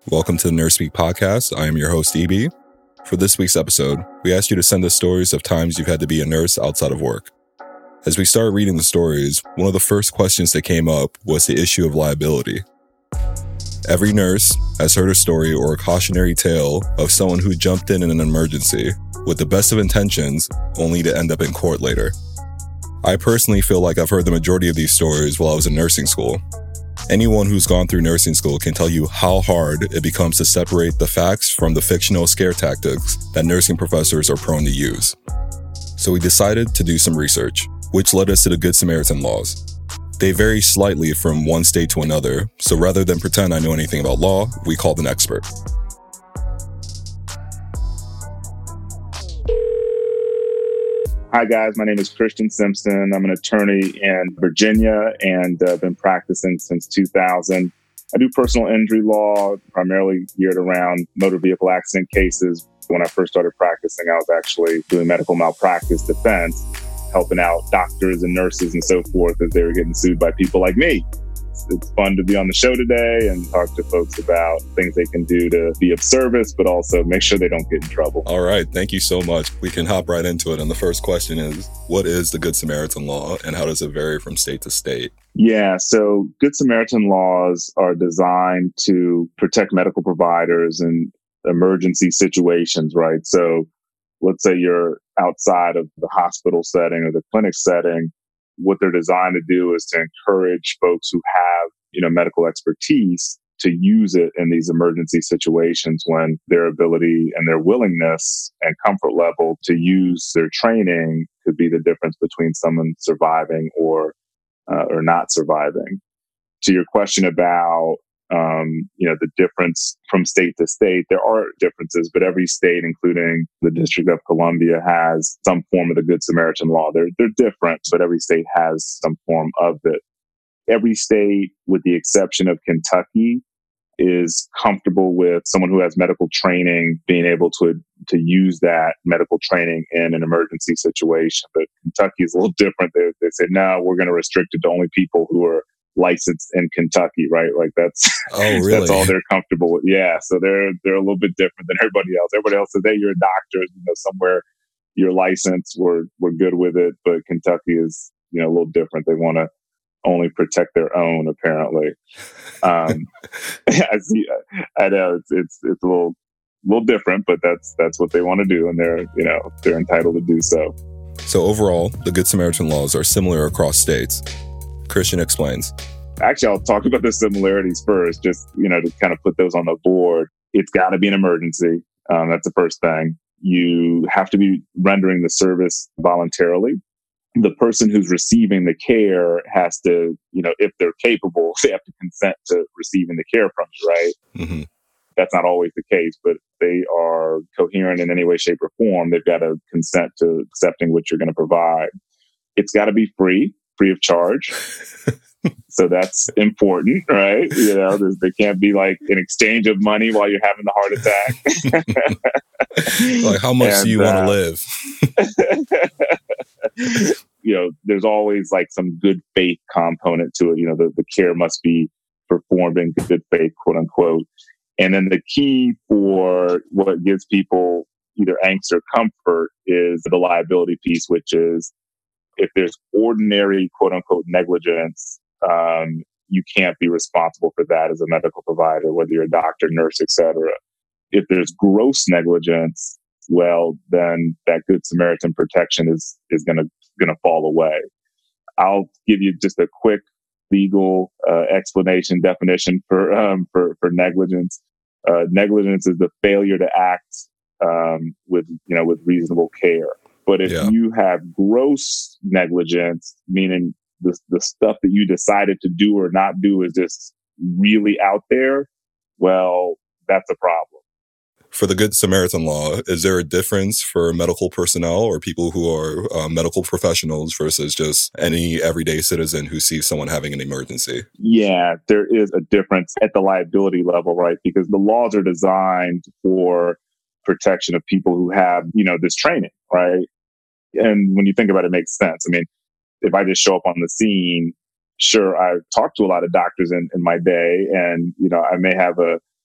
Welcome to the Nurse Speak podcast. I am your host, EB. For this week's episode, we asked you to send us stories of times you've had to be a nurse outside of work. As we started reading the stories, one of the first questions that came up was the issue of liability. Every nurse has heard a story or a cautionary tale of someone who jumped in an emergency with the best of intentions, only to end up in court later. I personally feel like I've heard the majority of these stories while I was in nursing school. Anyone who's gone through nursing school can tell you how hard it becomes to separate the facts from the fictional scare tactics that nursing professors are prone to use. So we decided to do some research, which led us to the Good Samaritan laws. They vary slightly from one state to another, so rather than pretend I know anything about law, we called an expert. Hi guys, my name is Christian Simpson. I'm an attorney in Virginia and been practicing since 2000. I do personal injury law, primarily geared around motor vehicle accident cases. When I first started practicing, I was actually doing medical malpractice defense, helping out doctors and nurses and so forth as they were getting sued by people like me. It's fun to be on the show today and talk to folks about things they can do to be of service, but also make sure they don't get in trouble. All right. Thank you so much. We can hop right into it. And the first question is, what is the Good Samaritan law and how does it vary from state to state? Yeah, so Good Samaritan laws are designed to protect medical providers in emergency situations, right? So let's say you're outside of the hospital setting or the clinic setting. What they're designed to do is to encourage folks who have, medical expertise to use it in these emergency situations when their ability and their willingness and comfort level to use their training could be the difference between someone surviving or not surviving. To your question about the difference from state to state, there are differences, but every state, including the District of Columbia, has some form of the Good Samaritan law. They're different, but every state has some form of it. Every state, with the exception of Kentucky, is comfortable with someone who has medical training being able to use that medical training in an emergency situation. But Kentucky is a little different. They say, no, we're going to restrict it to only people who are licensed in Kentucky, right? Like that's really? That's all they're comfortable with. Yeah, so they're a little bit different than everybody else. Everybody else says, hey, you're a doctor, somewhere you're licensed, we're good with it. But Kentucky is a little different. They want to only protect their own, apparently. I know it's a little different, but that's what they want to do, and they're entitled to do so. So overall, the Good Samaritan laws are similar across states. Christian explains. Actually, I'll talk about the similarities first, just, to kind of put those on the board. It's got to be an emergency. That's the first thing. You have to be rendering the service voluntarily. The person who's receiving the care has to, if they're capable, they have to consent to receiving the care from you, right? Mm-hmm. That's not always the case, but if they are coherent in any way, shape, or form, they've got to consent to accepting what you're going to provide. It's got to be free of charge. So that's important, right? There can't be like an exchange of money while you're having the heart attack. Like, how much do you want to live? There's always like some good faith component to it. The care must be performed in good faith, quote unquote. And then the key for what gives people either angst or comfort is the liability piece, which is if there's ordinary, quote unquote, negligence, you can't be responsible for that as a medical provider, whether you're a doctor, nurse, etc. If there's gross negligence, well, then that Good Samaritan protection is going to fall away. I'll give you just a quick legal definition for negligence. Negligence is the failure to act with reasonable care. But if you have gross negligence, meaning the stuff that you decided to do or not do is just really out there, well, that's a problem. For the Good Samaritan law, is there a difference for medical personnel or people who are medical professionals versus just any everyday citizen who sees someone having an emergency? Yeah, there is a difference at the liability level, right? Because the laws are designed for protection of people who have, this training, right? And when you think about it, it makes sense. I mean, if I just show up on the scene, sure, I've talked to a lot of doctors in my day, and, I may have a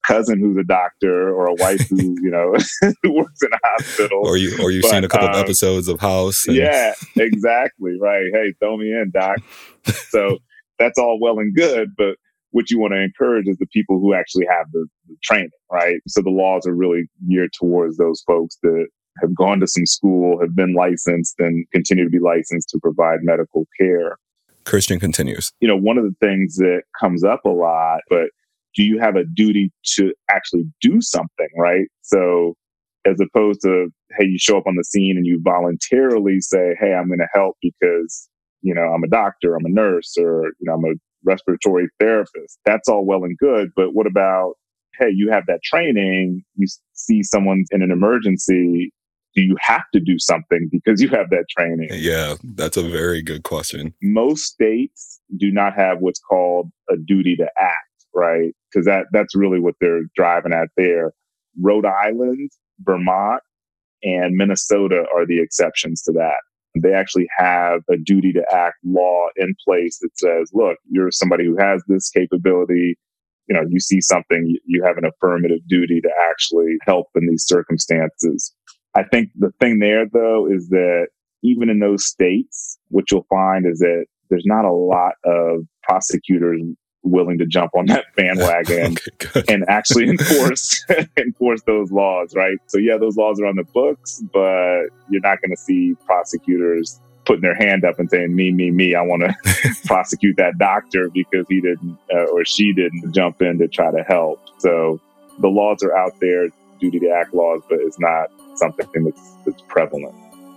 cousin who's a doctor or a wife who, who works in a hospital. Or you've seen a couple of episodes of House. Yeah, exactly. Right. Hey, throw me in, doc. So that's all well and good, but what you want to encourage is the people who actually have the training, right? So the laws are really geared towards those folks that have gone to some school, have been licensed, and continue to be licensed to provide medical care. Christian continues. One of the things that comes up a lot, but do you have a duty to actually do something, right? So as opposed to, hey, you show up on the scene and you voluntarily say, hey, I'm going to help because, I'm a doctor, I'm a nurse, or, I'm a respiratory therapist. That's all well and good. But what about, hey, you have that training, you see someone in an emergency, do you have to do something because you have that training? Yeah, that's a very good question. Most states do not have what's called a duty to act, right? Because that's really what they're driving at there. Rhode Island, Vermont, and Minnesota are the exceptions to that. They actually have a duty to act law in place that says, look, you're somebody who has this capability. You see something, you have an affirmative duty to actually help in these circumstances. I think the thing there, though, is that even in those states, what you'll find is that there's not a lot of prosecutors willing to jump on that bandwagon and actually enforce those laws, right? So yeah, those laws are on the books, but you're not going to see prosecutors putting their hand up and saying, me, I want to prosecute that doctor because he didn't or she didn't jump in to try to help. So the laws are out there, duty to act laws, but it's not something that's prevalent.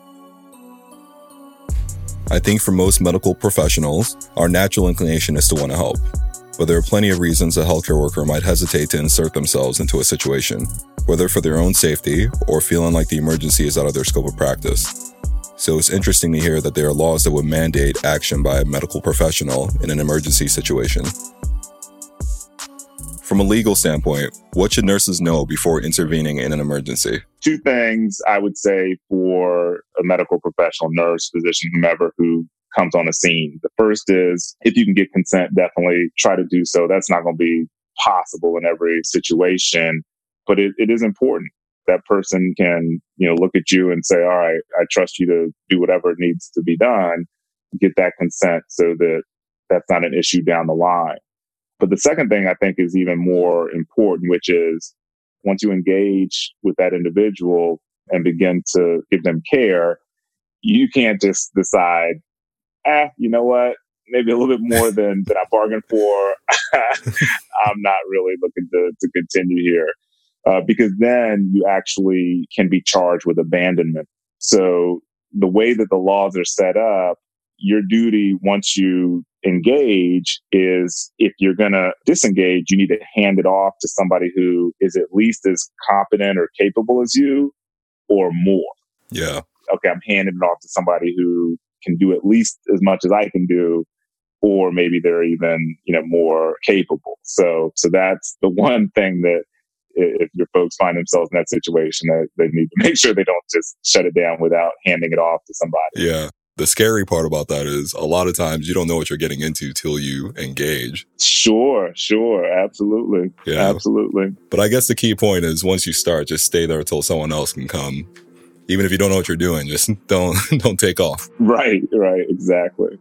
I think for most medical professionals, our natural inclination is to want to help. But there are plenty of reasons a healthcare worker might hesitate to insert themselves into a situation, whether for their own safety or feeling like the emergency is out of their scope of practice. So it's interesting to hear that there are laws that would mandate action by a medical professional in an emergency situation. From a legal standpoint, what should nurses know before intervening in an emergency? Two things I would say for a medical professional, nurse, physician, whomever who comes on the scene. The first is, if you can get consent, definitely try to do so. That's not going to be possible in every situation, but it is important. That person can, look at you and say, all right, I trust you to do whatever needs to be done, get that consent so that that's not an issue down the line. But the second thing I think is even more important, which is once you engage with that individual and begin to give them care, you can't just decide, you know what, maybe a little bit more than I bargained for. I'm not really looking to continue here. Because then you actually can be charged with abandonment. So the way that the laws are set up, your duty once you engage is, if you're going to disengage, you need to hand it off to somebody who is at least as competent or capable as you or more. Yeah. Okay, I'm handing it off to somebody who can do at least as much as I can do, or maybe they're even, more capable. So that's the one thing that if your folks find themselves in that situation, that they need to make sure they don't just shut it down without handing it off to somebody. Yeah. The scary part about that is a lot of times you don't know what you're getting into till you engage. Sure. Absolutely. Yeah. Absolutely. But I guess the key point is once you start, just stay there until someone else can come. Even if you don't know what you're doing, just don't take off. Right. Exactly.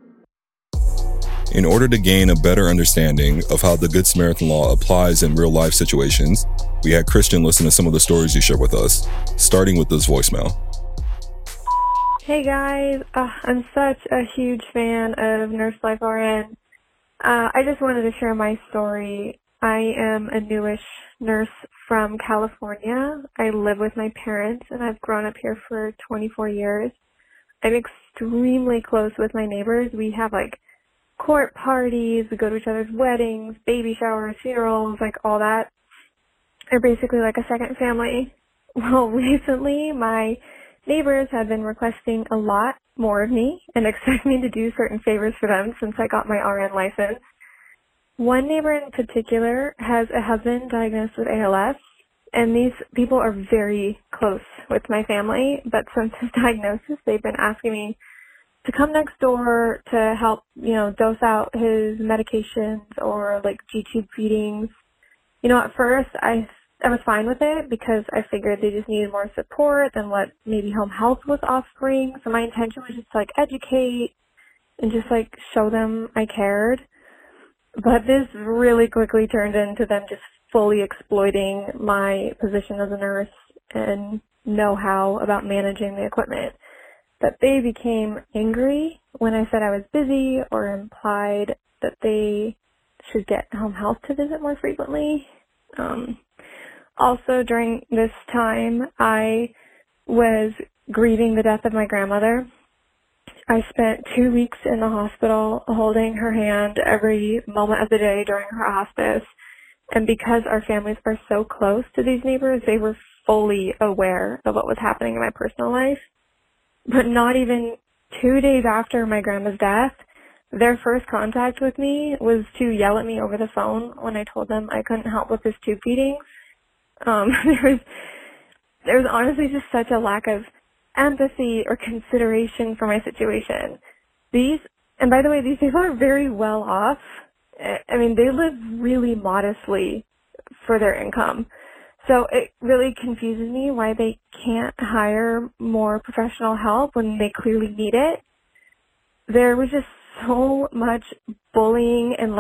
In order to gain a better understanding of how the Good Samaritan law applies in real life situations, we had Christian listen to some of the stories you shared with us, starting with this voicemail. Hey guys, I'm such a huge fan of Nurse Life RN. I just wanted to share my story. I am a newish nurse from California. I live with my parents and I've grown up here for 24 years. I'm extremely close with my neighbors. We have court parties, we go to each other's weddings, baby showers, funerals, all that. They're basically like a second family. Well, recently my neighbors have been requesting a lot more of me and expect me to do certain favors for them since I got my RN license. One neighbor in particular has a husband diagnosed with ALS, and these people are very close with my family, but since his diagnosis, they've been asking me to come next door to help, dose out his medications or G-tube feedings. At first I was fine with it because I figured they just needed more support than what maybe home health was offering. So my intention was just to educate and just show them I cared. But this really quickly turned into them just fully exploiting my position as a nurse and know-how about managing the equipment. That they became angry when I said I was busy or implied that they should get home health to visit more frequently. Also, during this time, I was grieving the death of my grandmother. I spent 2 weeks in the hospital holding her hand every moment of the day during her hospice. And because our families are so close to these neighbors, they were fully aware of what was happening in my personal life. But not even 2 days after my grandma's death, their first contact with me was to yell at me over the phone when I told them I couldn't help with his tube feedings. There was honestly just such a lack of empathy or consideration for my situation. And by the way, these people are very well off. I mean, they live really modestly for their income. So it really confuses me why they can't hire more professional help when they clearly need it. There was just so much bullying and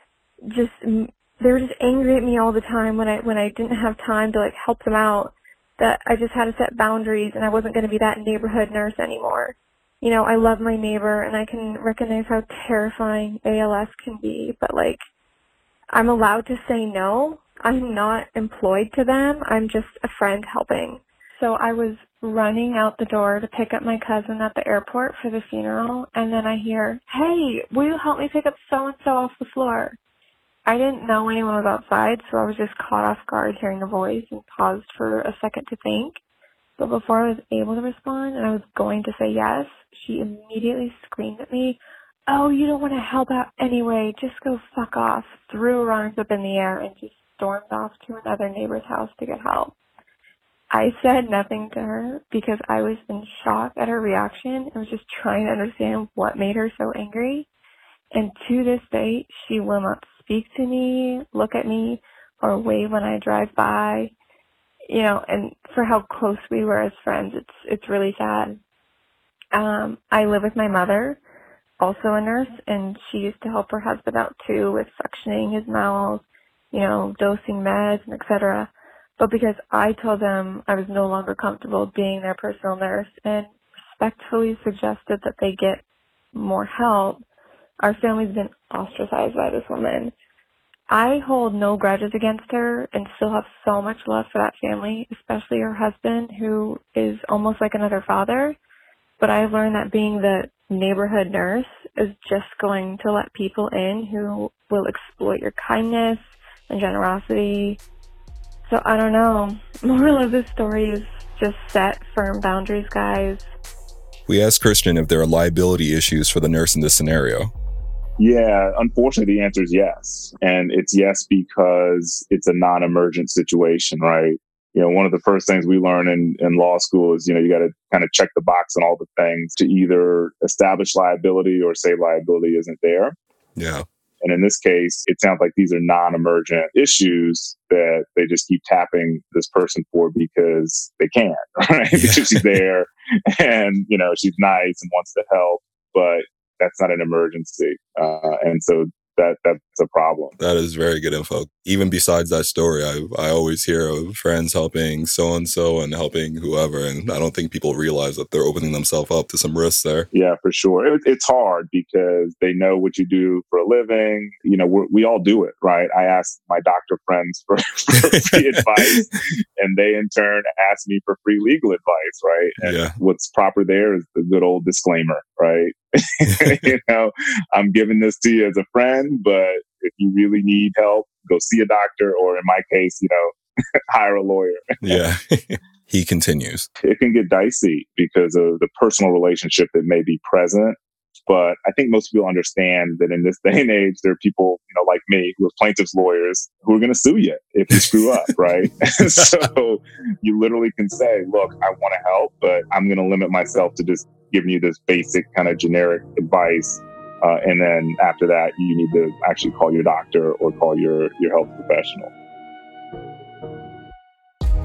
they were just angry at me all the time when I didn't have time to help them out, that I just had to set boundaries and I wasn't going to be that neighborhood nurse anymore. I love my neighbor and I can recognize how terrifying ALS can be, but I'm allowed to say no. I'm not employed to them. I'm just a friend helping. So I was running out the door to pick up my cousin at the airport for the funeral, and then I hear, "Hey, will you help me pick up so-and-so off the floor?" I didn't know anyone was outside, so I was just caught off guard hearing the voice and paused for a second to think. But before I was able to respond and I was going to say yes, she immediately screamed at me, "Oh, you don't want to help out anyway, just go fuck off," threw her arms up in the air and just stormed off to another neighbor's house to get help. I said nothing to her because I was in shock at her reaction and was just trying to understand what made her so angry. And to this day, she will not speak to me, look at me, or wave when I drive by. And for how close we were as friends, it's really sad. I live with my mother, also a nurse, and she used to help her husband out too with suctioning his mouth, dosing meds, and etc. But because I told them I was no longer comfortable being their personal nurse and respectfully suggested that they get more help, our family's been ostracized by this woman. I hold no grudges against her and still have so much love for that family, especially her husband, who is almost like another father. But I've learned that being the neighborhood nurse is just going to let people in who will exploit your kindness and generosity. So I don't know. Moral of this story is just set firm boundaries, guys. We asked Christian if there are liability issues for the nurse in this scenario. Yeah, unfortunately, the answer is yes. And it's yes because it's a non-emergent situation, right? One of the first things we learn in law school is, you got to kind of check the box on all the things to either establish liability or say liability isn't there. Yeah. And in this case, it sounds like these are non-emergent issues that they just keep tapping this person for because they can, right? Yeah. Because she's there and, she's nice and wants to help, but that's not an emergency. And so that's a problem. That is very good info. Even besides that story, I always hear of friends helping so-and-so and helping whoever, and I don't think people realize that they're opening themselves up to some risks there. Yeah, for sure. It's hard because they know what you do for a living. We all do it, right? I ask my doctor friends for free advice, and they in turn ask me for free legal advice, right? And what's proper there is the good old disclaimer, right? I'm giving this to you as a friend, but if you really need help, go see a doctor, or in my case, hire a lawyer. Yeah. He continues. It can get dicey because of the personal relationship that may be present. But I think most people understand that in this day and age, there are people, like me, who are plaintiffs' lawyers who are going to sue you if you screw up, right? So you literally can say, look, I want to help, but I'm going to limit myself to just giving you this basic kind of generic advice. And then after that, you need to actually call your doctor or call your health professional.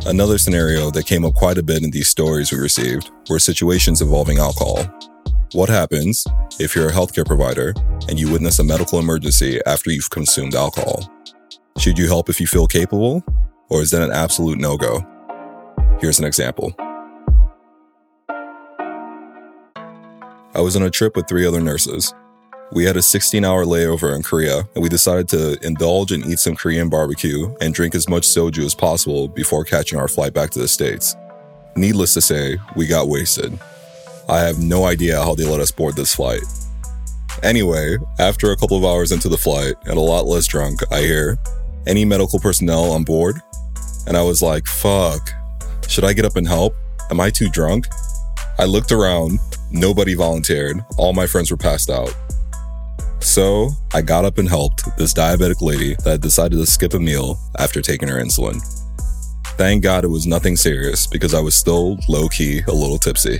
Another scenario that came up quite a bit in these stories we received were situations involving alcohol. What happens if you're a healthcare provider and you witness a medical emergency after you've consumed alcohol? Should you help if you feel capable, or is that an absolute no-go? Here's an example. I was on a trip with 3 other nurses. We had a 16-hour layover in Korea, and we decided to indulge and eat some Korean barbecue and drink as much soju as possible before catching our flight back to the States. Needless to say, we got wasted. I have no idea how they let us board this flight. Anyway, after a couple of hours into the flight and a lot less drunk, I hear, "Any medical personnel on board?" And I was like, fuck, should I get up and help? Am I too drunk? I looked around, nobody volunteered, all my friends were passed out. So I got up and helped this diabetic lady that had decided to skip a meal after taking her insulin. Thank God it was nothing serious because I was still low-key a little tipsy.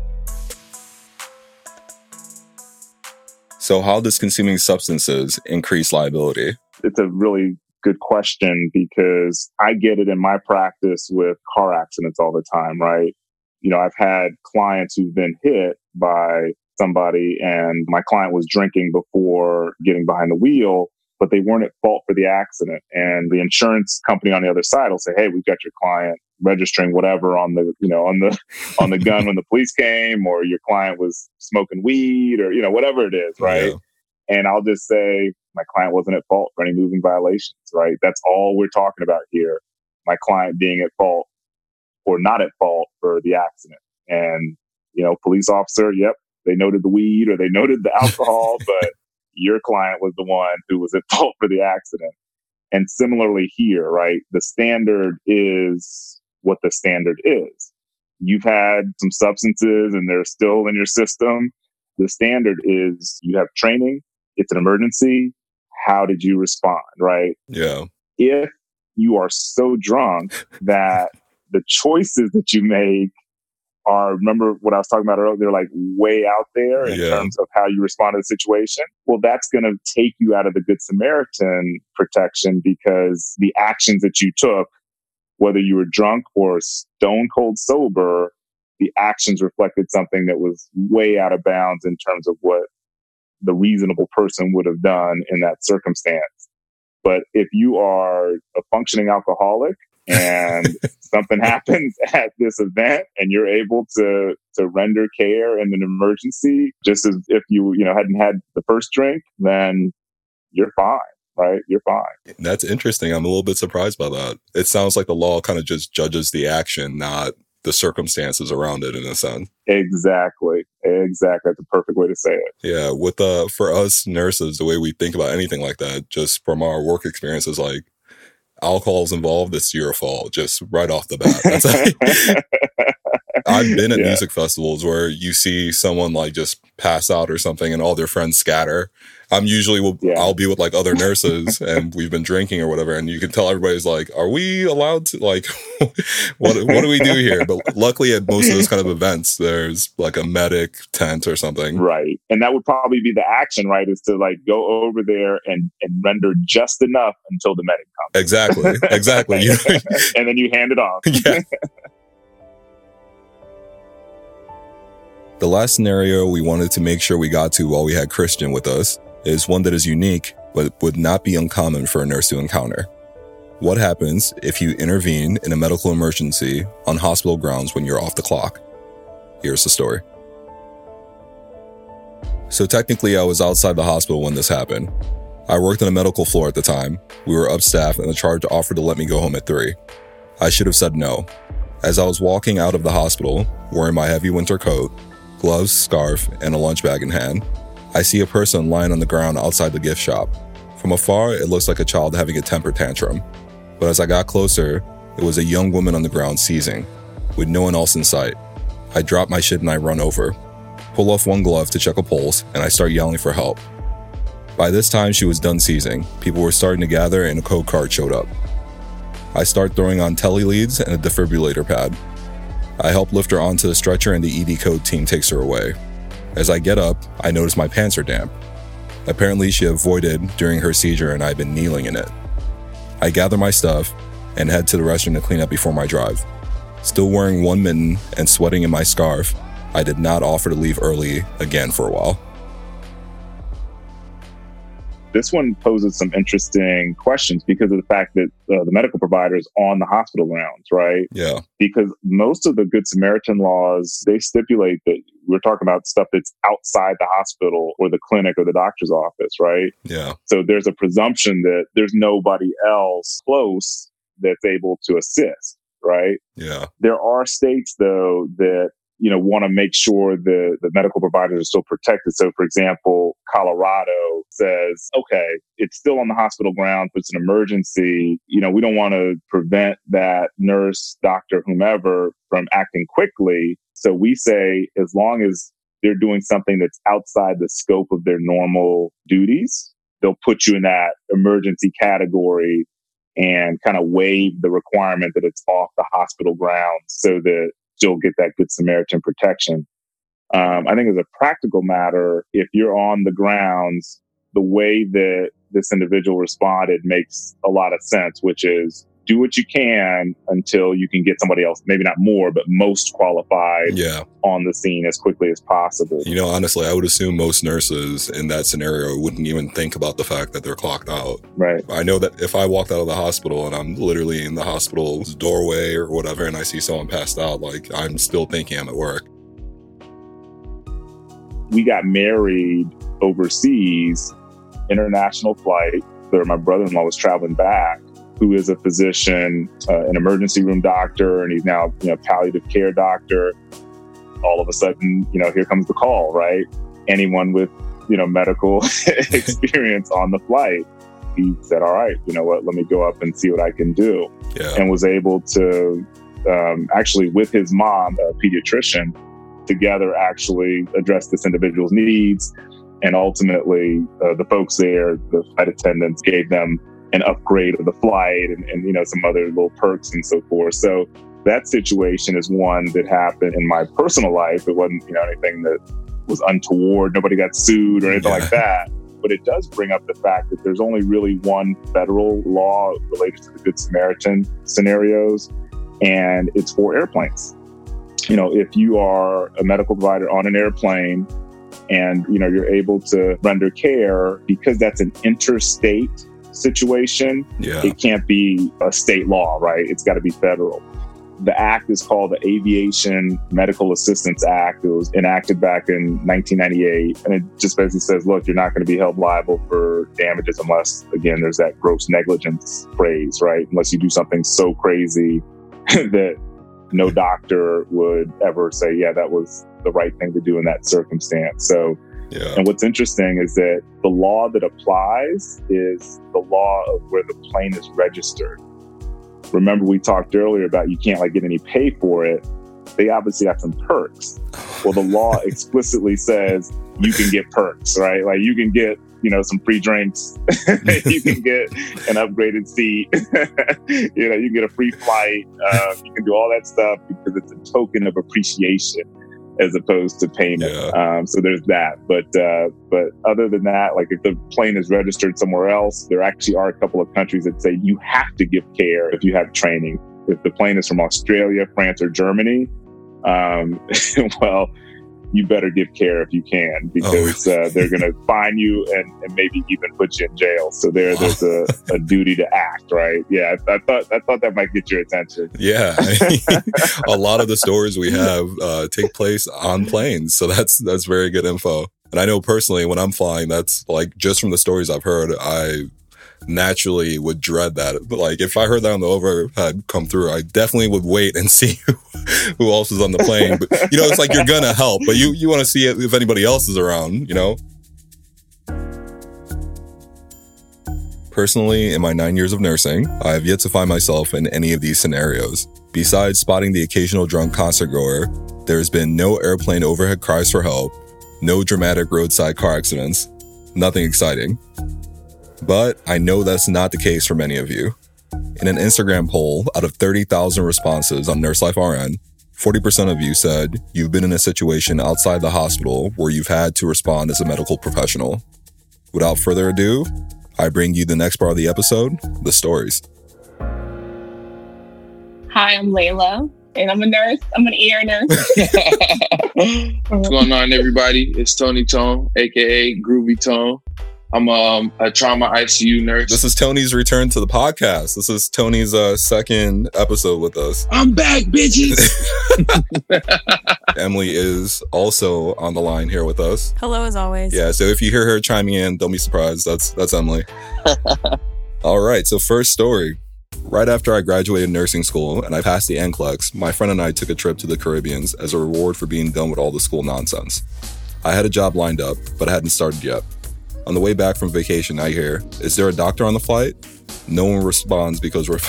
So how does consuming substances increase liability? It's a really good question because I get it in my practice with car accidents all the time, right? You know, I've had clients who've been hit by somebody and my client was drinking before getting behind the wheel, but they weren't at fault for the accident. And the insurance company on the other side will say, "Hey, we've got your client registering whatever on the, on the gun when the police came, or your client was smoking weed, or, whatever it is." Right. Yeah. And I'll just say my client wasn't at fault for any moving violations. Right. That's all we're talking about here. My client being at fault or not at fault for the accident. And, police officer, yep, they noted the weed or they noted the alcohol, but your client was the one who was at fault for the accident. And similarly here, right? The standard is what the standard is. You've had some substances and they're still in your system. The standard is you have training. It's an emergency. How did you respond, right? Yeah. If you are so drunk that the choices that you make are, remember what I was talking about earlier, they're like way out there in terms of how you respond to the situation. Well, that's going to take you out of the Good Samaritan protection because the actions that you took, whether you were drunk or stone cold sober, the actions reflected something that was way out of bounds in terms of what the reasonable person would have done in that circumstance. But if you are a functioning alcoholic and something happens at this event and you're able to render care in an emergency, just as if you hadn't had the first drink, then you're fine, right? You're fine. That's interesting. I'm a little bit surprised by that. It sounds like the law kind of just judges the action, not the circumstances around it in a sense. Exactly. That's a perfect way to say it. Yeah. With for us nurses, the way we think about anything like that, just from our work experiences, like alcohol's involved, it's your fault, just right off the bat. That's I've been at music festivals where you see someone like just pass out or something and all their friends scatter. I'm usually, I'll be with like other nurses and we've been drinking or whatever. And you can tell everybody's like, are we allowed to, like, what do we do here? But luckily at most of those kind of events, there's like a medic tent or something. Right. And that would probably be the action, right? Is to like go over there and render just enough until the medic comes. Exactly. And then you hand it off. Yeah. The last scenario we wanted to make sure we got to while we had Christian with us is one that is unique, but would not be uncommon for a nurse to encounter. What happens if you intervene in a medical emergency on hospital grounds when you're off the clock? Here's the story. So technically, I was outside the hospital when this happened. I worked on a medical floor at the time. We were upstaffed and the charge offered to let me go home at 3. I should have said no. As I was walking out of the hospital, wearing my heavy winter coat, gloves, scarf, and a lunch bag in hand, I see a person lying on the ground outside the gift shop. From afar, it looks like a child having a temper tantrum. But as I got closer, it was a young woman on the ground seizing, with no one else in sight. I drop my shit and I run over, pull off one glove to check a pulse, and I start yelling for help. By this time, she was done seizing. People were starting to gather and a code card showed up. I start throwing on tele leads and a defibrillator pad. I help lift her onto the stretcher and the ED code team takes her away. As I get up, I notice my pants are damp. Apparently she had voided during her seizure and I'd been kneeling in it. I gather my stuff, and head to the restroom to clean up before my drive. Still wearing one mitten and sweating in my scarf, I did not offer to leave early again for a while. This one poses some interesting questions because of the fact that the medical provider is on the hospital grounds, right? Yeah. Because most of the Good Samaritan laws, they stipulate that we're talking about stuff that's outside the hospital or the clinic or the doctor's office, right? Yeah. So there's a presumption that there's nobody else close that's able to assist, right? Yeah. There are states, though, that want to make sure the medical providers are still protected. So, for example, Colorado says, okay, it's still on the hospital ground, but it's an emergency. We don't want to prevent that nurse, doctor, whomever from acting quickly. So we say, as long as they're doing something that's outside the scope of their normal duties, they'll put you in that emergency category and kind of waive the requirement that it's off the hospital grounds so that you'll get that Good Samaritan protection. I think as a practical matter, if you're on the grounds, the way that this individual responded makes a lot of sense, which is do what you can until you can get somebody else, maybe not more, but most qualified on the scene as quickly as possible. Honestly, I would assume most nurses in that scenario wouldn't even think about the fact that they're clocked out. Right. I know that if I walked out of the hospital and I'm literally in the hospital's doorway or whatever, and I see someone passed out, I'm still thinking I'm at work. We got married overseas, international flight, where my brother-in-law was traveling back, who is a physician, an emergency room doctor, and he's now, palliative care doctor. All of a sudden, here comes the call, right? Anyone with, medical experience on the flight. He said, all right, you know what, let me go up and see what I can do. Yeah. And was able to, actually with his mom, a pediatrician, together actually address this individual's needs. And ultimately, the folks there, the flight attendants, gave them an upgrade of the flight and some other little perks and so forth. So that situation is one that happened in my personal life. It wasn't, anything that was untoward. Nobody got sued or anything like that. But it does bring up the fact that there's only really one federal law related to the Good Samaritan scenarios, and it's for airplanes. If you are a medical provider on an airplane and, you're able to render care, because that's an interstate situation, it can't be a state law, right? It's got to be federal. The act is called the Aviation Medical Assistance Act. It was enacted back in 1998. And it just basically says, look, you're not going to be held liable for damages unless, again, there's that gross negligence phrase, right? Unless you do something so crazy that no doctor would ever say, yeah, that was the right thing to do in that circumstance. So, and what's interesting is that the law that applies is the law of where the plane is registered. Remember, we talked earlier about you can't get any pay for it. They obviously have some perks. Well, the law explicitly says you can get perks, right? You can get, some free drinks. You can get an upgraded seat. You can get a free flight. You can do all that stuff because it's a token of appreciation as opposed to payment. So there's that. But other than that, if the plane is registered somewhere else, there actually are a couple of countries that say you have to give care if you have training. If the plane is from Australia, France, or Germany, well, you better give care if you can, because they're going to fine you and maybe even put you in jail. So there's a duty to act, right? Yeah, I thought that might get your attention. Yeah, a lot of the stories we have take place on planes, so that's very good info. And I know personally when I'm flying, that's just from the stories I've heard, I naturally would dread that. But if I heard that on the overhead come through, I definitely would wait and see who else is on the plane. But it's you're gonna help, but you want to see if anybody else is around, Personally, in my 9 years of nursing, I have yet to find myself in any of these scenarios. Besides spotting the occasional drunk concert goer, there has been no airplane overhead cries for help, no dramatic roadside car accidents, nothing exciting. But I know that's not the case for many of you. In an Instagram poll, out of 30,000 responses on Nurse Life RN, 40% of you said you've been in a situation outside the hospital where you've had to respond as a medical professional. Without further ado, I bring you the next part of the episode, the stories. Hi, I'm Layla, and I'm a nurse. I'm an ER nurse. What's going on, everybody? It's Tony Tone, aka Groovy Tone. I'm a trauma ICU nurse. This is Tony's return to the podcast. This is Tony's second episode with us. I'm back, bitches. Emily is also on the line here with us. Hello, as always. Yeah, so if you hear her chiming in, don't be surprised. That's Emily. All right, so first story. Right after I graduated nursing school and I passed the NCLEX, my friend and I took a trip to the Caribbean as a reward for being done with all the school nonsense. I had a job lined up, but I hadn't started yet. On the way back from vacation, I hear, "Is there a doctor on the flight?" No one responds because we're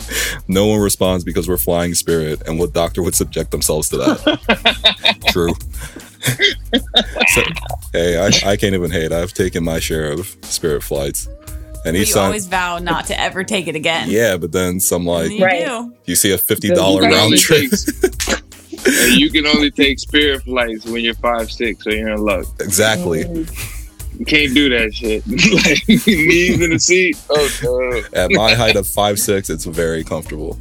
flying Spirit, and what doctor would subject themselves to that? True. So, hey, I can't even hate. I've taken my share of Spirit flights. And you always vow not to ever take it again. Yeah, but then some you see a $50 round trip. You can only take Spirit flights when you're 5'6", so you're in luck. Exactly. You can't do that shit. Like, knees in the seat. Oh, no. At my height of 5'6", it's very comfortable.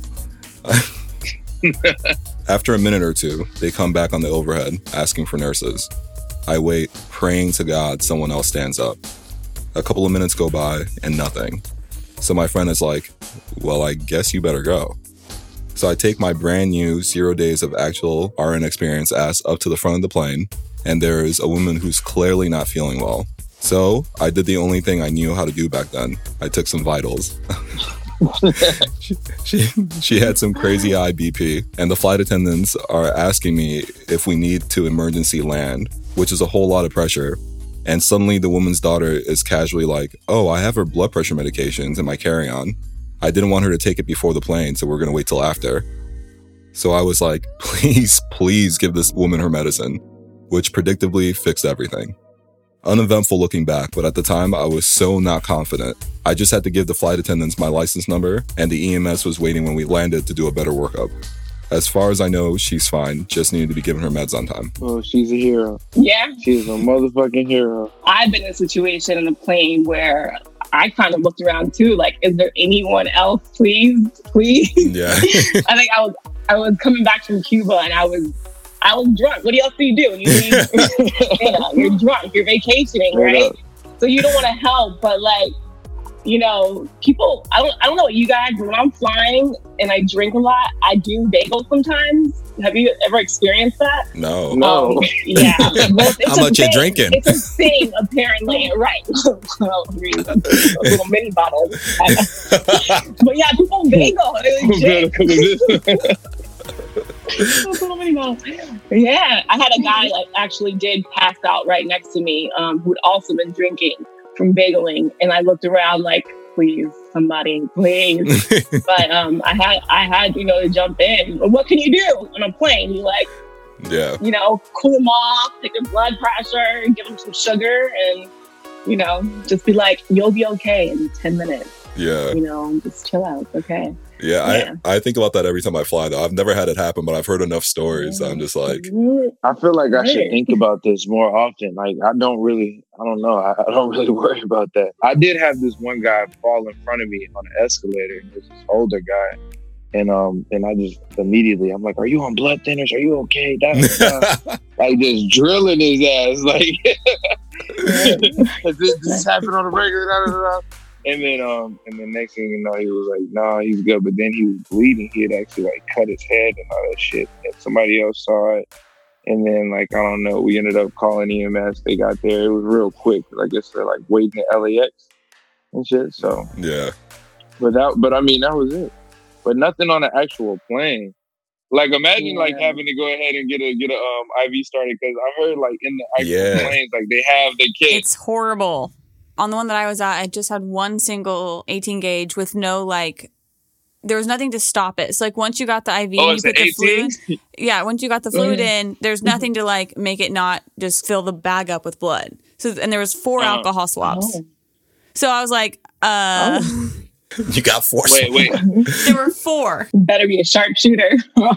After a minute or two, they come back on the overhead asking for nurses. I wait, praying to God someone else stands up. A couple of minutes go by and nothing. So my friend is like, "Well, I guess you better go." So I take my brand new 0 days of actual RN experience ass up to the front of the plane, and there is a woman who's clearly not feeling well. So I did the only thing I knew how to do back then. I took some vitals. She had some crazy high BP, and the flight attendants are asking me if we need to emergency land, which is a whole lot of pressure. And suddenly the woman's daughter is casually like, "Oh, I have her blood pressure medications in my carry-on. I didn't want her to take it before the plane, so we're going to wait till after." So I was like, please give this woman her medicine, which predictably fixed everything. Uneventful looking back, but at the time I was so not confident. I just had to give the flight attendants my license number, and the EMS was waiting when we landed to do a better workup. As far as I know, she's fine. Just needed to be given her meds on time. Oh, she's a hero. Yeah. She's a motherfucking hero. I've been in a situation in a plane where I kind of looked around too, like, is there anyone else? Please? Yeah. I think I was coming back from Cuba and I was drunk. What else do? You're drunk. You're vacationing, right? So you don't want to help, but like, you know, people, I don't know what you guys, but when I'm flying and I drink a lot, I do bagels sometimes. Have you ever experienced that? No. Yeah. Well, how much you drinking? It's a thing, apparently. Right. Little mini bottles. But yeah, people bagel. Yeah. I had a guy like actually did pass out right next to me who'd also been drinking from bageling, and I looked around like, please, somebody, please. But I had to jump in. What can you do on a plane? You like, cool them off, take their blood pressure, give them some sugar, and just be like, you'll be okay in 10 minutes. Yeah. Just chill out. Okay. Yeah. I think about that every time I fly, though. I've never had it happen, but I've heard enough stories. I'm just like, I feel like I should think about this more often. Like, I don't really worry about that. I did have this one guy fall in front of me on an escalator. He was this older guy. And I just immediately, I'm like, "Are you on blood thinners? Are you okay?" Like, just drilling his ass. Like, this happened on a regular. And then next thing you know, he was like, "Nah, he's good." But then he was bleeding. He had actually like cut his head and all that shit. And somebody else saw it. And then I don't know, we ended up calling EMS. They got there. It was real quick. I guess they're like waiting at LAX and shit. So yeah. But I mean, that was it. But nothing on an actual plane. Like, imagine having to go ahead and get a IV started, because I heard like in the actual planes, like they have the kit. It's horrible. On the one that I was at, I just had one single 18 gauge with no there was nothing to stop it. So once you got the IV, you put the fluid. Yeah, once you got the fluid in, there's nothing to make it not just fill the bag up with blood. So and there was 4 alcohol swabs. So I was like, You got 4. Wait. There were 4. Better be a sharpshooter.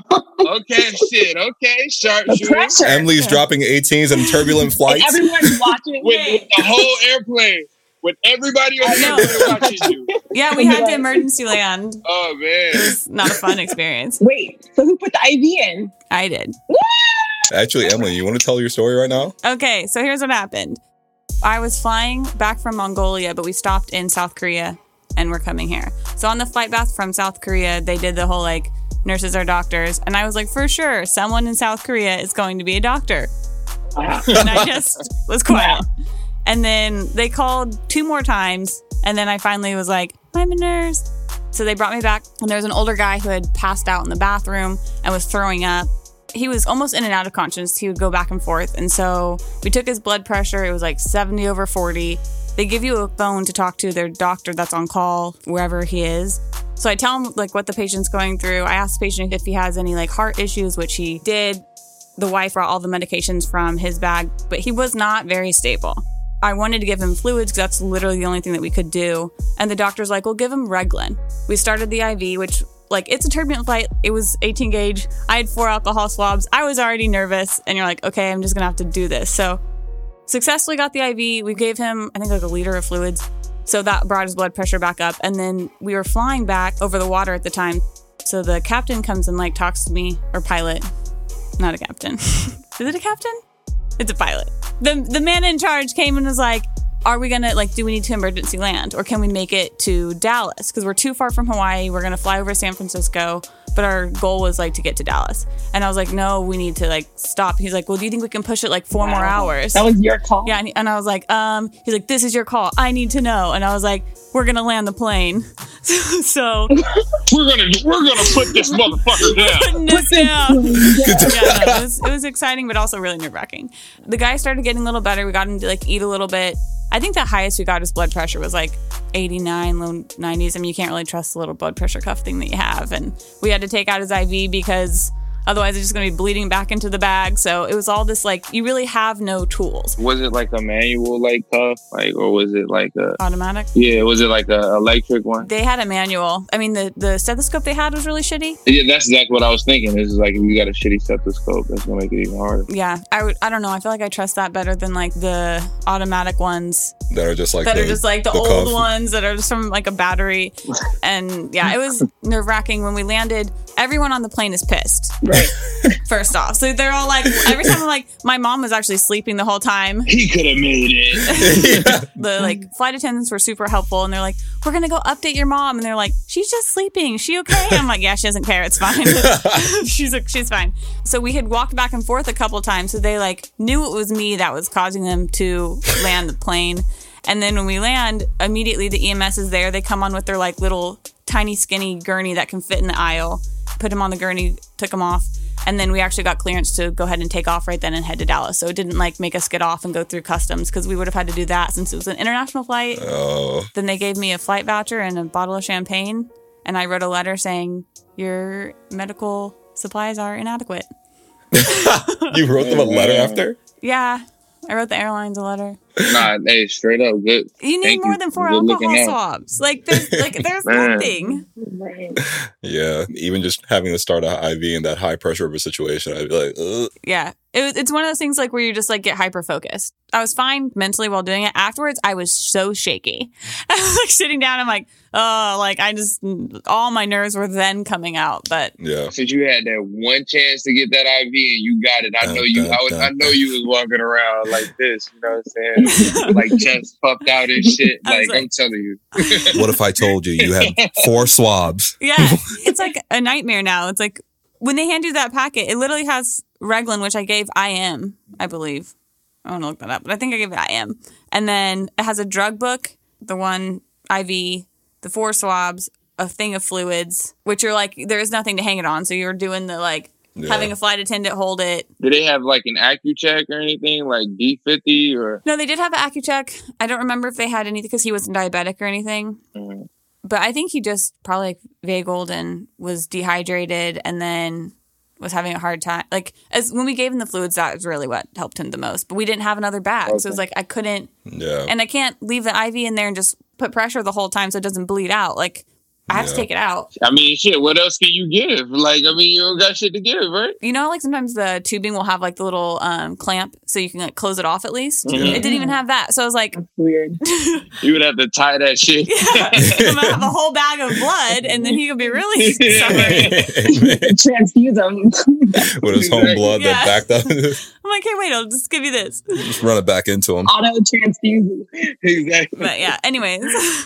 Okay, sharpshooter. Emily's dropping 18s in turbulent flights. And everyone's watching with the whole airplane. with everybody on the airplane watching you. Yeah, we had to emergency land. Oh, man. It was not a fun experience. Wait, so who put the IV in? I did. Actually, Emily, you want to tell your story right now? Okay, so here's what happened. I was flying back from Mongolia, but we stopped in South Korea and we're coming here. So on the flight back from South Korea, they did the whole like, nurses are doctors. And I was like, for sure, someone in South Korea is going to be a doctor. Wow. And I just was quiet. And then they called 2 more times. And then I finally was like, I'm a nurse. So they brought me back. And there was an older guy who had passed out in the bathroom and was throwing up. He was almost in and out of consciousness. He would go back and forth. And so we took his blood pressure. It was like 70/40. They give you a phone to talk to their doctor that's on call, wherever he is. So I tell him like what the patient's going through. I asked the patient if he has any like heart issues, which he did. The wife brought all the medications from his bag, but he was not very stable. I wanted to give him fluids because that's literally the only thing that we could do. And the doctor's like, well, give him Reglan. We started the IV, which like it's a turbulent flight. It was 18 gauge. I had 4 alcohol swabs. I was already nervous. And you're like, okay, I'm just going to have to do this. So successfully got the IV. We gave him, I think like a liter of fluids. So that brought his blood pressure back up. And then we were flying back over the water at the time. So the captain comes and like talks to me, or pilot, not a captain. Is it a captain? It's a pilot. The man in charge came and was like, are we going to like, do we need to emergency land or can we make it to Dallas? Because we're too far from Hawaii. We're going to fly over San Francisco. But our goal was like to get to Dallas. And I was like, no, we need to like stop. He's like, well, do you think we can push it like 4 more hours? That was your call? Yeah. And I was like, he's like, this is your call. I need to know. And I was like, we're going to land the plane. So we're gonna put this motherfucker down. Putting this down. Yeah, no, it was exciting, but also really nerve-wracking. The guy started getting a little better. We got him to like eat a little bit. I think the highest we got his blood pressure was like 89, low 90s. I mean, you can't really trust the little blood pressure cuff thing that you have. And we had to take out his IV because otherwise it's just going to be bleeding back into the bag. So it was all this like, you really have no tools. Was it like a manual like cuff? Like, or was it like a... Automatic? Yeah, was it like a electric one? They had a manual. I mean, the stethoscope they had was really shitty. Yeah, that's exactly what I was thinking. This is like, if you got a shitty stethoscope, that's going to make it even harder. Yeah, I don't know. I feel like I trust that better than like the automatic ones. That are just like the old cuff. Ones that are just from like a battery. And yeah, it was nerve-wracking when we landed. Everyone on the plane is pissed. Right. First off. So they're all like, every time I'm like, my mom was actually sleeping the whole time. He could have made it. The like flight attendants were super helpful. And they're like, we're going to go update your mom. And they're like, she's just sleeping. Is she okay? I'm like, yeah, she doesn't care. It's fine. She's fine. So we had walked back and forth a couple of times. So they like knew it was me that was causing them to land the plane. And then when we land, immediately the EMS is there. They come on with their like little tiny skinny gurney that can fit in the aisle. Put him on the gurney, took him off. And then we actually got clearance to go ahead and take off right then and head to Dallas. So it didn't like make us get off and go through customs because we would have had to do that since it was an international flight. Oh. Then they gave me a flight voucher and a bottle of champagne. And I wrote a letter saying, your medical supplies are inadequate. You wrote them a letter after? Yeah. I wrote the airlines a letter. Nah, hey, straight up, good. You need more than 4 alcohol swabs. Like, there's nothing. Right. Yeah, even just having to start an IV in that high pressure of a situation, I'd be like, ugh. Yeah, it's one of those things like where you just like get hyper focused. I was fine mentally while doing it. Afterwards, I was so shaky. I was like sitting down. I'm like, oh, like I just all my nerves were then coming out. But yeah, since you had that one chance to get that IV and you got it, I know you was walking around like this. You know what I'm saying? Like chest puffed out and shit. Like I'm telling you. What if I told you had 4 swabs? Yeah, it's like a nightmare now. It's like when they hand you that packet, it literally has Reglan, which I gave IM, I believe. I want to look that up, but I think I gave it IM. And then it has a drug book, the one IV, the 4 swabs, a thing of fluids, which are like, there is nothing to hang it on. So you're doing the like, having a flight attendant hold it. Did they have like an AccuCheck or anything, like D50 or? No, they did have an AccuCheck. I don't remember if they had anything because he wasn't diabetic or anything. Mm-hmm. But I think he just probably like vagaled and was dehydrated and then was having a hard time. Like, as when we gave him the fluids, that was really what helped him the most. But we didn't have another bag. Okay. So it was like, I couldn't. Yeah. And I can't leave the IV in there and just put pressure the whole time so it doesn't bleed out. Like, I have to take it out. I mean, shit, what else can you give? Like, I mean, you don't got shit to give, right? You know, like sometimes the tubing will have like the little clamp so you can like close it off at least. Mm-hmm. It didn't even have that. So I was like, that's weird. You would have to tie that shit. Yeah. I'm going to have a whole bag of blood and then he could be really suffering. Transfuse him. With his home blood that backed up. I'm like, hey, wait, I'll just give you this. Just run it back into him. Auto transfusion. Exactly. But yeah, anyways.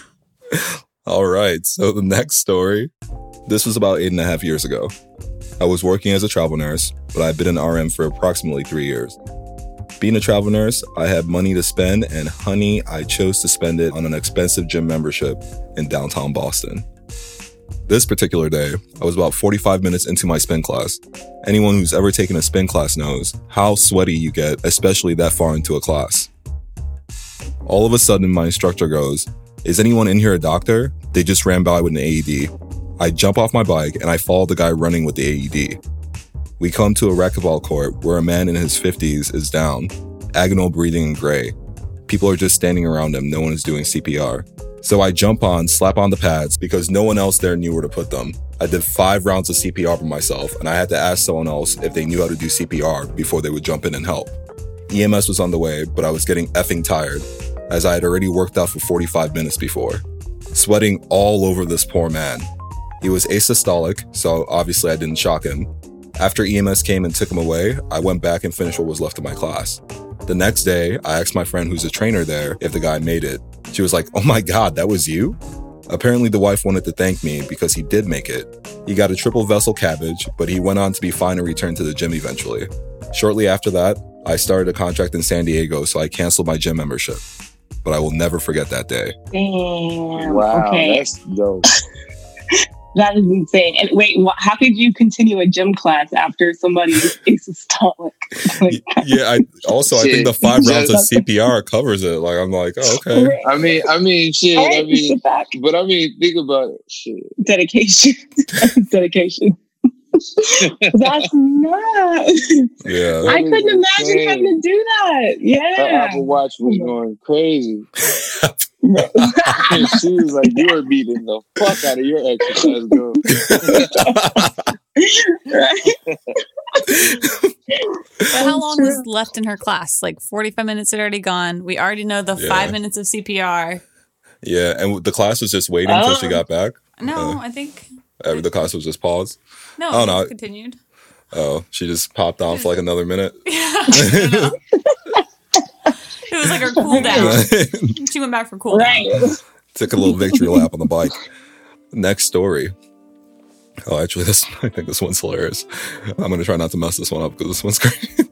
All right. So the next story, this was about 8.5 years ago. I was working as a travel nurse, but I'd been an RM for approximately 3 years. Being a travel nurse, I had money to spend, and honey, I chose to spend it on an expensive gym membership in downtown Boston. This particular day, I was about 45 minutes into my spin class. Anyone who's ever taken a spin class knows how sweaty you get, especially that far into a class. All of a sudden, my instructor goes, "Is anyone in here a doctor?" They just ran by with an AED. I jump off my bike and I follow the guy running with the AED. We come to a racquetball court where a man in his 50s is down, agonal breathing and gray. People are just standing around him. No one is doing CPR. So I jump on, slap on the pads because no one else there knew where to put them. I did 5 rounds of CPR for myself and I had to ask someone else if they knew how to do CPR before they would jump in and help. EMS was on the way, but I was getting effing tired as I had already worked out for 45 minutes before. Sweating all over this poor man. He was asystolic, so obviously I didn't shock him. After EMS came and took him away, I went back and finished what was left of my class. The next day, I asked my friend who's a trainer there if the guy made it. She was like, "Oh my God, that was you?" Apparently the wife wanted to thank me because he did make it. He got a triple vessel cabbage, but he went on to be fine and returned to the gym eventually. Shortly after that, I started a contract in San Diego, so I canceled my gym membership. But I will never forget that day. Damn. Wow, okay. That's dope. That is insane. And wait, how could you continue a gym class after somebody is asystolic? Yeah, I think the 5 rounds of CPR covers it. Like, I'm like, oh, okay. I mean, shit. Right, I mean, but I mean, think about it. Shit. Dedication. Dedication. That's nuts. Yeah. I couldn't imagine having to do that. Yeah. Her Apple Watch was going crazy. She was like, "You are beating the fuck out of your exercise, girl." But how long was left in her class? Like 45 minutes had already gone. We already know the 5 minutes of CPR. Yeah, and the class was just waiting until she got back? No, I think... The class was just paused? No, it continued. Oh, she just popped on for like another minute? Yeah, I don't know. It was like her cool down. She went back for cool down. Took a little victory lap on the bike. Next story. Oh, actually, I think this one's hilarious. I'm going to try not to mess this one up because this one's great.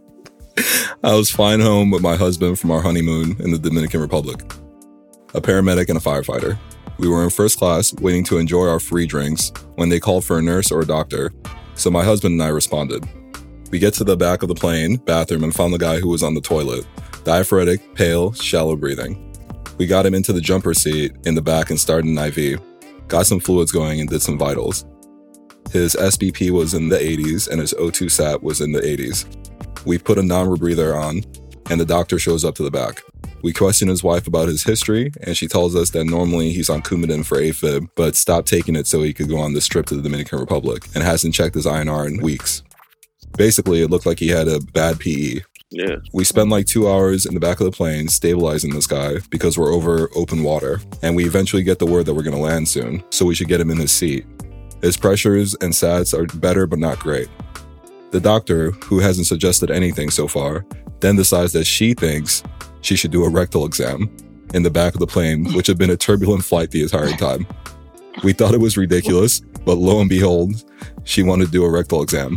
I was flying home with my husband from our honeymoon in the Dominican Republic. A paramedic and a firefighter. We were in first class, waiting to enjoy our free drinks when they called for a nurse or a doctor, so my husband and I responded. We get to the back of the plane, bathroom, and found the guy who was on the toilet. Diaphoretic, pale, shallow breathing. We got him into the jumper seat in the back and started an IV. Got some fluids going and did some vitals. His SBP was in the 80s and his O2 sat was in the 80s. We put a non-rebreather on, and the doctor shows up to the back. We question his wife about his history, and she tells us that normally he's on Coumadin for AFib, but stopped taking it so he could go on this trip to the Dominican Republic, and hasn't checked his INR in weeks. Basically, it looked like he had a bad PE. Yeah. We spent like 2 hours in the back of the plane stabilizing this guy because we're over open water, and we eventually get the word that we're going to land soon, so we should get him in his seat. His pressures and SATs are better but not great. The doctor, who hasn't suggested anything so far, then decides that she thinks she should do a rectal exam in the back of the plane, which had been a turbulent flight the entire time. We thought it was ridiculous, but lo and behold, she wanted to do a rectal exam.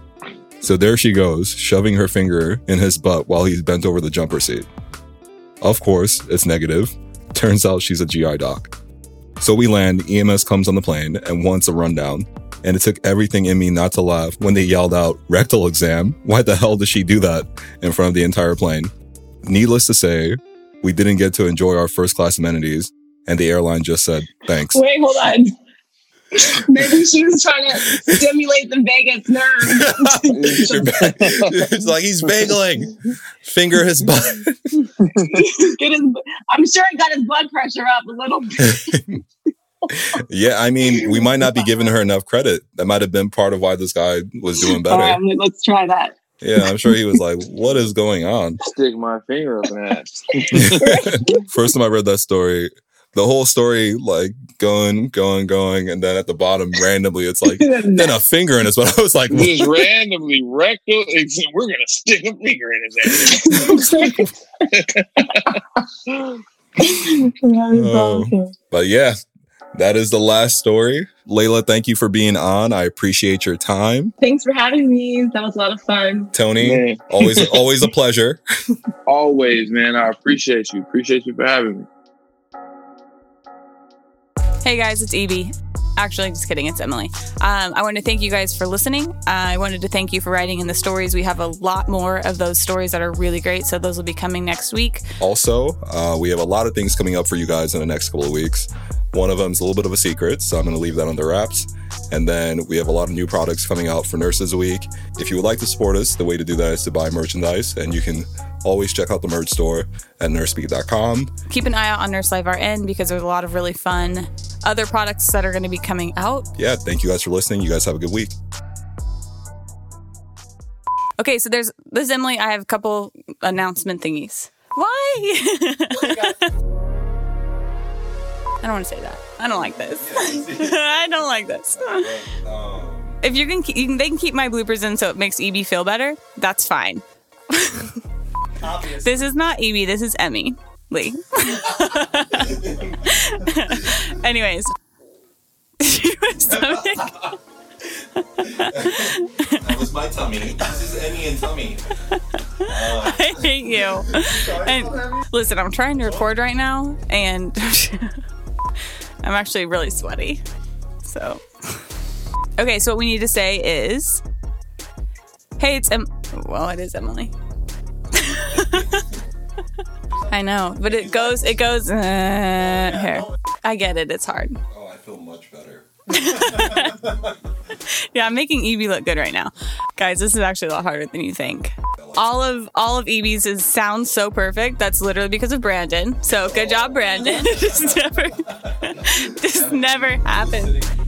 So there she goes, shoving her finger in his butt while he's bent over the jumper seat. Of course, it's negative. Turns out she's a GI doc. So we land, EMS comes on the plane and wants a rundown. And it took everything in me not to laugh when they yelled out, "Rectal exam? Why the hell did she do that?" in front of the entire plane. Needless to say, we didn't get to enjoy our first class amenities, and the airline just said, "Thanks." Wait, hold on. Maybe she was trying to stimulate the vagus nerve. It's like, he's vageling. Finger his butt. I'm sure he got his blood pressure up a little bit. Yeah, I mean, we might not be giving her enough credit. That might have been part of why this guy was doing better. All right, let's try that. Yeah, I'm sure he was like, what is going on? Stick my finger up in that. First time I read that story, the whole story, like, going, and then at the bottom, randomly, it's like, then a finger in his butt. I was like, just randomly rectal. We're going to stick a finger in his ass. But yeah, that is the last story. Layla, thank you for being on. I appreciate your time. Thanks for having me. That was a lot of fun. Tony, always a pleasure. Always, man. I appreciate you. Appreciate you for having me. Hey guys, it's Evie. Actually, just kidding. It's Emily. I want to thank you guys for listening. I wanted to thank you for writing in the stories. We have a lot more of those stories that are really great, so those will be coming next week. Also, we have a lot of things coming up for you guys in the next couple of weeks. One of them is a little bit of a secret, so I'm going to leave that on the wraps. And then we have a lot of new products coming out for Nurses Week. If you would like to support us, the way to do that is to buy merchandise, and you can always check out the merch store at nursespeak.com. Keep an eye out on Nurse Life RN because there's a lot of really fun other products that are going to be coming out. Yeah, thank you guys for listening. You guys have a good week. Okay, so this is Emily. I have a couple announcement thingies. Why? I don't want to say that. I don't like this. I don't like this. If you can, they can keep my bloopers in so it makes EB feel better. That's fine. This is not EB. This is Emmy Lee. Anyways. That was my tummy. This is Emmy and tummy. I hate you. And listen, I'm trying to record right now, and I'm actually really sweaty. So, okay, so what we need to say is, hey, it's well, it is Emily. I know, but it goes here. I get it. It's hard. Oh, I feel much better. Yeah, I'm making Evie look good right now. Guys, this is actually a lot harder than you think. All of Evie's sounds so perfect. That's literally because of Brandon. So good job, Brandon. Just never happens.